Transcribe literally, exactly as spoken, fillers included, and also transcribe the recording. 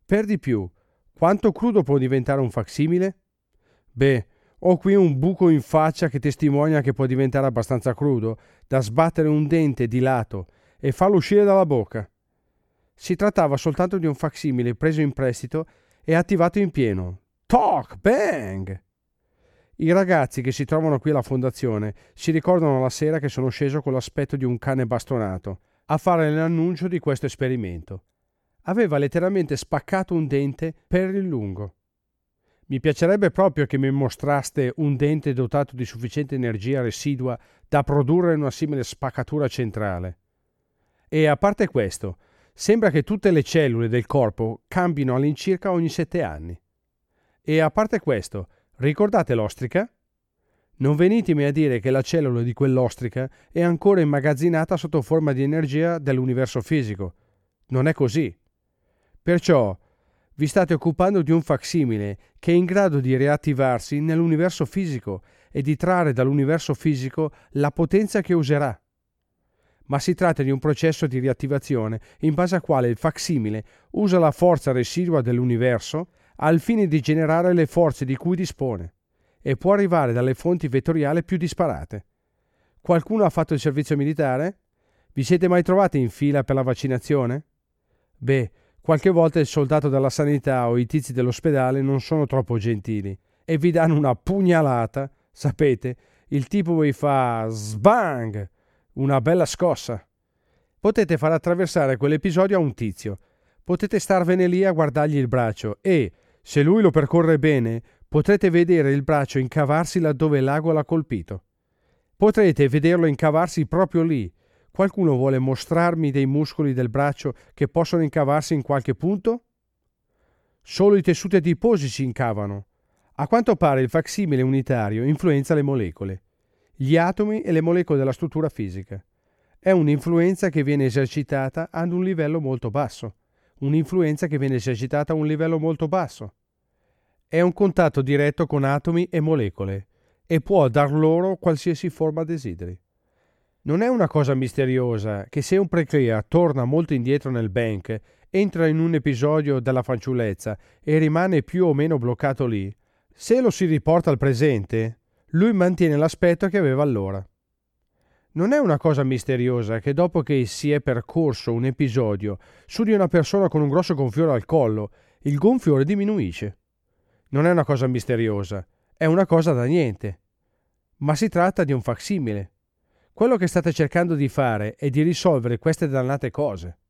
Per di più, quanto crudo può diventare un facsimile? Beh, ho qui un buco in faccia che testimonia che può diventare abbastanza crudo da sbattere un dente di lato e farlo uscire dalla bocca. Si trattava soltanto di un facsimile preso in prestito e attivato in pieno. Toc! Bang! I ragazzi che si trovano qui alla fondazione si ricordano la sera che sono sceso con l'aspetto di un cane bastonato a fare l'annuncio di questo esperimento. Aveva letteralmente spaccato un dente per il lungo. Mi piacerebbe proprio che mi mostraste un dente dotato di sufficiente energia residua da produrre una simile spaccatura centrale. E a parte questo, sembra che tutte le cellule del corpo cambino all'incirca ogni sette anni. E a parte questo, ricordate l'ostrica? Non venitemi a dire che la cellula di quell'ostrica è ancora immagazzinata sotto forma di energia dell'universo fisico. Non è così. Perciò vi state occupando di un facsimile che è in grado di riattivarsi nell'universo fisico e di trarre dall'universo fisico la potenza che userà. Ma si tratta di un processo di riattivazione in base al quale il facsimile usa la forza residua dell'universo al fine di generare le forze di cui dispone e può arrivare dalle fonti vettoriali più disparate. Qualcuno ha fatto il servizio militare? Vi siete mai trovati in fila per la vaccinazione? Beh, qualche volta il soldato della sanità o i tizi dell'ospedale non sono troppo gentili e vi danno una pugnalata, sapete, il tipo vi fa sbang, una bella scossa. Potete far attraversare quell'episodio a un tizio, potete starvene lì a guardargli il braccio e, se lui lo percorre bene, potrete vedere il braccio incavarsi laddove l'ago l'ha colpito. Potrete vederlo incavarsi proprio lì. Qualcuno vuole mostrarmi dei muscoli del braccio che possono incavarsi in qualche punto? Solo i tessuti adiposi si incavano. A quanto pare il facsimile unitario influenza le molecole, gli atomi e le molecole della struttura fisica. È un'influenza che viene esercitata ad un livello molto basso. Un'influenza che viene esercitata a un livello molto basso. È un contatto diretto con atomi e molecole e può dar loro qualsiasi forma desideri. Non è una cosa misteriosa che se un preclea torna molto indietro nel bank, entra in un episodio della fanciullezza e rimane più o meno bloccato lì, se lo si riporta al presente, lui mantiene l'aspetto che aveva allora. Non è una cosa misteriosa che dopo che si è percorso un episodio su di una persona con un grosso gonfiore al collo, il gonfiore diminuisce. Non è una cosa misteriosa, è una cosa da niente. Ma si tratta di un facsimile. Quello che state cercando di fare è di risolvere queste dannate cose.